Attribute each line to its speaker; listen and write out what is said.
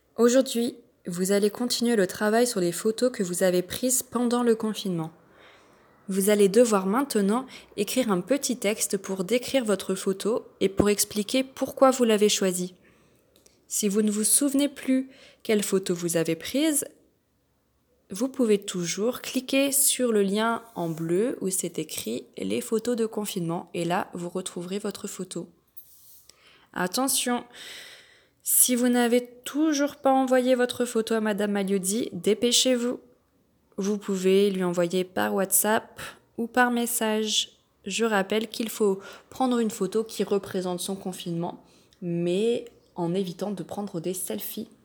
Speaker 1: Aujourd'hui, vous allez continuer le travail sur les photos que vous avez prises pendant le confinement. Vous allez devoir maintenant écrire un petit texte pour décrire votre photo et pour expliquer pourquoi vous l'avez choisie. Si vous ne vous souvenez plus quelle photo vous avez prise, vous pouvez toujours cliquer sur le lien en bleu où c'est écrit « Les photos de confinement » et là, vous retrouverez votre photo. Attention, si vous n'avez toujours pas envoyé votre photo à Madame Magliozzi, dépêchez-vous. Vous pouvez lui envoyer par WhatsApp ou par message. Je rappelle qu'il faut prendre une photo qui représente son confinement, mais en évitant de prendre des selfies.